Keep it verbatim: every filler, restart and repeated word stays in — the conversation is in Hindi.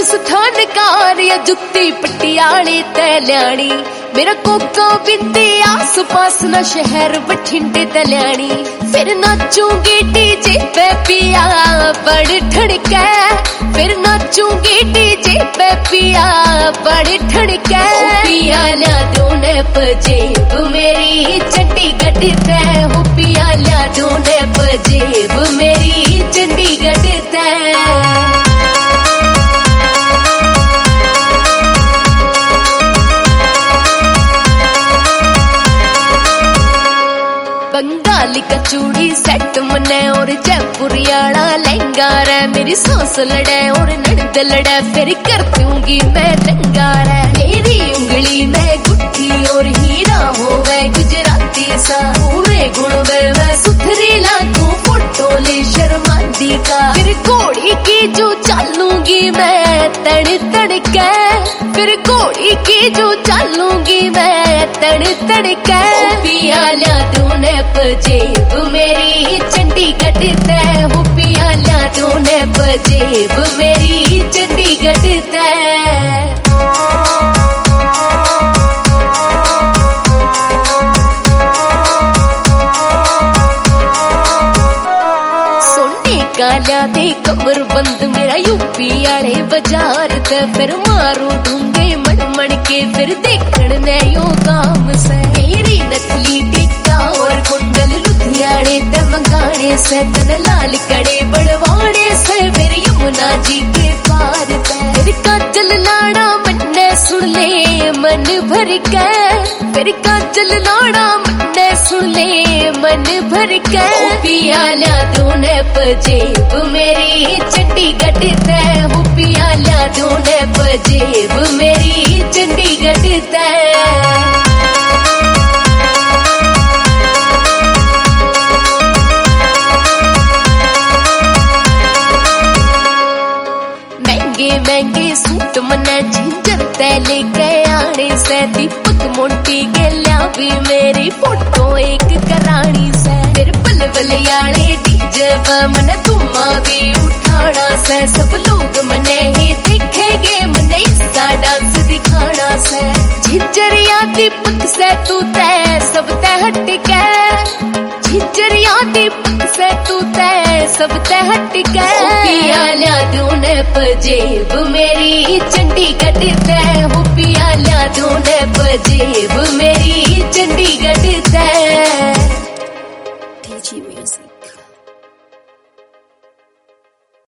राजस्थान कार या जुत्ती पटियाली तैल्याणी मेरा कोका बिंदी आस पास न शहर बठिंडे तल्याणी फिर नाचूंगी डीजे पे पिया बड़ ठड़के फिर नाचूंगी डीजे पे पिया बड़ ठड़के पिया ला दोने पजेब मेरी चंडीगढ़ तय हो पिया ला दोने पजेब मेरी चंडीगढ़ तय बंगाली का चूड़ी सेट मने और जयपुरियाड़ा लहंगा रे मेरी सांस लड़े और नड़द लड़े फिर कर दूंगी मैं दंगा रे मेरी उंगली में गुट्ठी और हीरा हो गए गुजराती सा पूरे गुण में मैं सुथरी लागू फोटो ले शर्मांदी का फिर घोड़ी की जो चालूंगी मैं तड़ तड़ के फिर घोड़ी की जो चालूंगी मैं तड़ तड़ के पिया ला दूने पजेब मेरी चंडीगढ़ तय हो पिया ला दोने पजेब मेरी चंडीगढ़ तय सोने काला दे कमर बंद मेरा यूपी आले बाजार ते फिर मारू ढूंगे मड़ मड़ के फिर देखण ने यो काम से मेरी नथली टिक्का और कुंडल लुधियाने ते मंगाने से तन लाल कड़े बड़वाने से मेरी यमुना जी के पार फिर काजल लाड़ा मन्ने सुन ले मन भर के फिर काजल लाड़ा मन्ने सुन ले मन भर के पिया ला दोने पजेब मेरी चंडीगढ़ तय हो पिया ला दोने पजेब मेरी चंडीगढ़ तय महंगे सूट मना झिंझर तय लेके आने से दीपक मोटी के लिया भी मेरी फोटो एक करानी से फिर पल बलियाने डीजे मन तुमा भी उठाना से सब लोग मने ही देखेंगे मने इसका डांस दिखाना से झिंझरिया दीपक से तू तय सब तय हट के झिंझरिया दीपक से तू तय सब तय हट के पिया ला दोने पजेब मेरी चंडीगढ़ तय हो पिया ला दोने पजेब